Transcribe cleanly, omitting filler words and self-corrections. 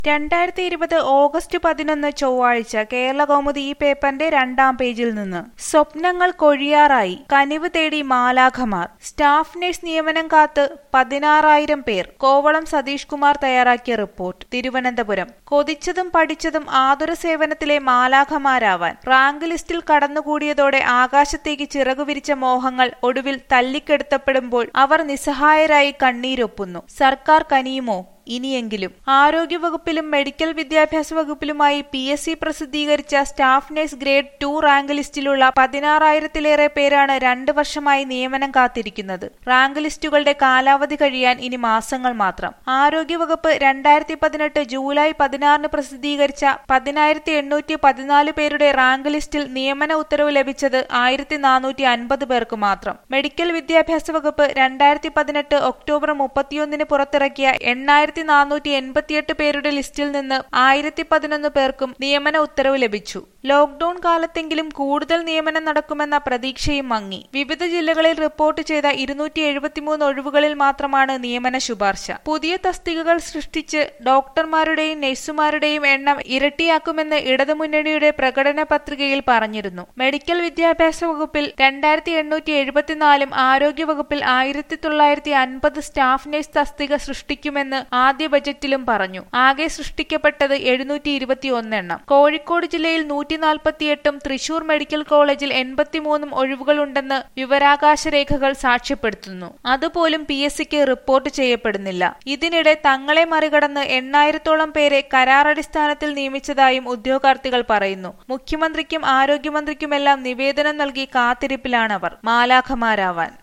2020 August 11 ചൊവ്വാഴ്ച കേരളകൗമുദി ഈ പേപ്പറിന്റെ 2-ാം പേജിൽ നിന്ന് സ്വപ്നങ്ങൾ കൊഴിയാറായി കനിവ് തേടി മാലാഖമാർ സ്റ്റാഫ് നഴ്സ് നിയമനം കാത്ത് 16,000 പേർ. കോവളം സതീഷ് കുമാർ തയ്യാറാക്കിയ റിപ്പോർട്ട്. തിരുവനന്തപുരം. കൊതിച്ചതും പഠിച്ചതും ആതുര സേവനത്തിലെ മാലാഖമാരാവാൻ റാങ്ക് ലിസ്റ്റിൽ കടന്നുകൂടിയതോടെ ആകാശത്തേക്ക് ചിറകുവിരിച്ച മോഹങ്ങൾ ഒടുവിൽ തല്ലിക്കെടുത്തപ്പെടുമ്പോൾ അവർ നിസ്സഹായരായി കണ്ണീരൊപ്പുന്നു. സർക്കാർ കനിയുമോ ഇനിയെങ്കിലും? ആരോഗ്യവകുപ്പിലും മെഡിക്കൽ വിദ്യാഭ്യാസ വകുപ്പിലുമായി PSC പ്രസിദ്ധീകരിച്ച സ്റ്റാഫ് നഴ്സ് ഗ്രേഡ് 2 റാങ്ക് ലിസ്റ്റിലുള്ള 16,000-ലേറെ പേരാണ് 2 വർഷമായി നിയമനം കാത്തിരിക്കുന്നത്. റാങ്ക് ലിസ്റ്റുകളുടെ കാലാവധി കഴിയാൻ ഇനി മാസങ്ങൾ മാത്രം. ആരോഗ്യവകുപ്പ് 2018 ജൂലൈ 16 പ്രസിദ്ധീകരിച്ച 10,814 പേരുടെ റാങ്ക് ലിസ്റ്റിൽ നിയമന ഉത്തരവ് ലഭിച്ചത് 1,450 പേർക്ക് മാത്രം. മെഡിക്കൽ വിദ്യാഭ്യാസ വകുപ്പ് 2018 ഒക്ടോബർ 31 പുറത്തിറക്കിയ 8,488 പേരുടെ ലിസ്റ്റിൽ നിന്ന് 1,011 പേർക്കും നിയമന ഉത്തരവ് ലഭിച്ചു. ലോക്ഡൌൺ കാലത്തെങ്കിലും കൂടുതൽ നിയമനം നടക്കുമെന്ന പ്രതീക്ഷയും മങ്ങി. വിവിധ ജില്ലകളിൽ റിപ്പോർട്ട് ചെയ്ത 273 ഒഴിവുകളിൽ മാത്രമാണ് നിയമന ശുപാർശ. പുതിയ തസ്തികകൾ സൃഷ്ടിച്ച് ഡോക്ടർമാരുടെയും നഴ്സുമാരുടെയും എണ്ണം ഇരട്ടിയാക്കുമെന്ന് ഇടതുമുന്നണിയുടെ പ്രകടന പത്രികയിൽ പറഞ്ഞിരുന്നു. മെഡിക്കൽ വിദ്യാഭ്യാസ വകുപ്പിൽ 2,874 ആരോഗ്യവകുപ്പിൽ 1,950 സ്റ്റാഫ് നഴ്സ് തസ്തിക സൃഷ്ടിക്കുമെന്ന് ആദ്യ ബജറ്റിലും പറഞ്ഞു. ആകെ സൃഷ്ടിക്കപ്പെട്ടത് 721 എണ്ണം. കോഴിക്കോട് ജില്ലയിൽ 148 തൃശൂർ മെഡിക്കൽ കോളേജിൽ 83 ഒഴിവുകളുണ്ടെന്ന് വിവരാകാശ രേഖകൾ സാക്ഷ്യപ്പെടുത്തുന്നു. അതുപോലും PSCക്ക് റിപ്പോർട്ട് ചെയ്യപ്പെടുന്നില്ല. ഇതിനിടെ തങ്ങളെ മറികടന്ന് 8,000-ഓളം പേരെ കരാറടിസ്ഥാനത്തിൽ നിയമിച്ചതായും ഉദ്യോഗാർത്ഥികൾ പറയുന്നു. മുഖ്യമന്ത്രിക്കും ആരോഗ്യമന്ത്രിക്കുമെല്ലാം നിവേദനം നൽകി കാത്തിരിപ്പിലാണവർ മാലാഖമാരാവാൻ.